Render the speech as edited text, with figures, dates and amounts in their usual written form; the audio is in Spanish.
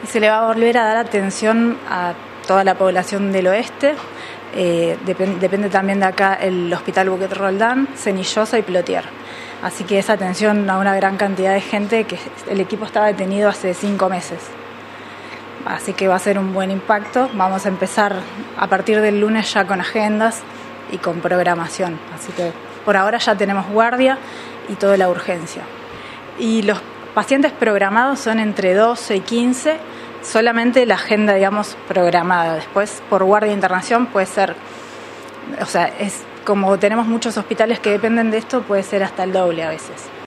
Y se le va a volver a dar atención a toda la población del oeste. Depende también de acá el Hospital Bouquet Roldán, Cenillosa y Plotier. Así que es atención a una gran cantidad de gente, que el equipo estaba detenido hace 5 meses. Así que va a ser un buen impacto. Vamos a empezar a partir del lunes ya con agendas y con programación. Así que por ahora ya tenemos guardia y toda la urgencia. Y los pacientes programados son entre 12 y 15, solamente la agenda, digamos, programada. Después, por guardia de internación puede ser, o sea, es como tenemos muchos hospitales que dependen de esto, puede ser hasta el doble a veces.